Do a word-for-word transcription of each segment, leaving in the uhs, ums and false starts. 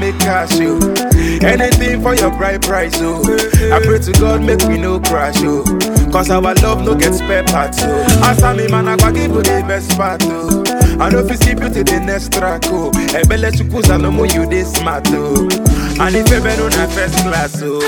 make cash, yo. Anything for your bright price, oh. I pray to God make we no crash, oh. Cause our love no get spare parts, oh. As I me man, I go give you the best part, oh. I know if you see beauty the next track, oh. Ebele chukusa no more you this smart, oh. And if you been on a first class, oh.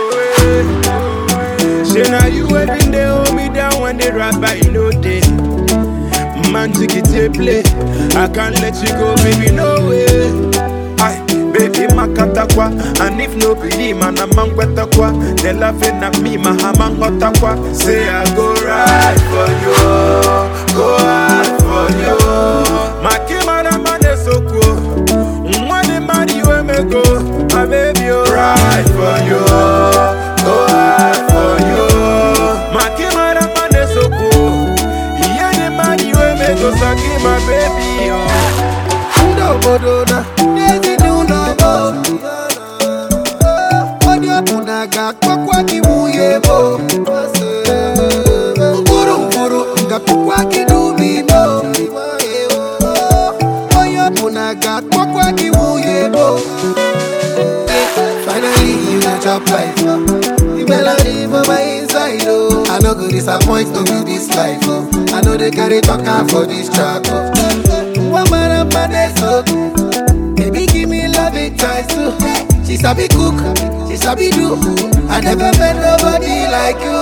Say now you every day hold me down when they rap by no day. Man take it to play. I can't let you go, baby, no way. Aye, baby, makatakwa. And if no believe, man, I'm man kwetakwa. They laughing at me, my hamang hotakwa. Say I go right for you, go hard for you. My kimana man is so cool. Money, money, you me go. My baby, you right for you, go hard for you. My kimana man is so cool. Yeah, the money, you me go. Saki, my baby, oh. No, no, no. Odia kwa kwa kimuye bo Nguru nguru nga kwa kidumi mo Oya munaga kwa kwa kimuye bo Finally you got your life. The melody for my inside, oh. I no go disappoint to be this life, oh. I know they carry talking for this track, oh. One man up and they so baby give me love it twice too. She sabi cook, she sabi do. I never met nobody like you.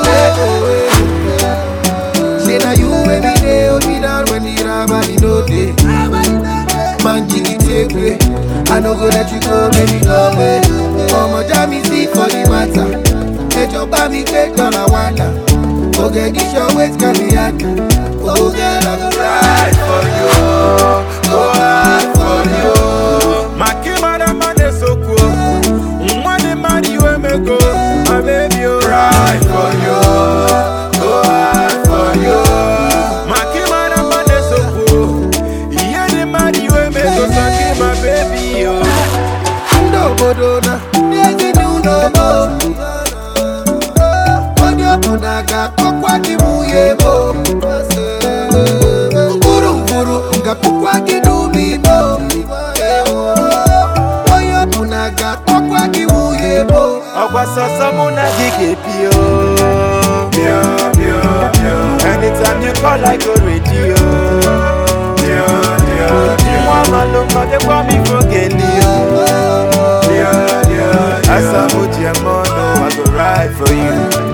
Say now you every day, hold me down when the rabbi no day. Man, jiggy take way. I no go let you go, baby, no way. Come on, jammy see for the matter. Hey, jump on me, take on a wonder. Okay, this your waist can be at. Oh, girl, I go ride for you, go hard for you. My kimada man is so cool. Money, money, you me go. My baby, you ride for you, go hard for you. My kimada man is so cool. Yeah, the money, you me go. Saki, my baby, yo. No, no, no, yes, you do no more. Odia munaga kwa kimuye bo. Nguru nguru nga kwa kidumi mo. Oya munaga kwa kimuye bo. Ogwa sasa muna gige pio. Pio, pio, pio. Anytime you call, I go radio. Pio, pio, pio. Mama lumba de kwa mi fogelio. Pio, pio, pio. Asa muti amono, I go ride for you.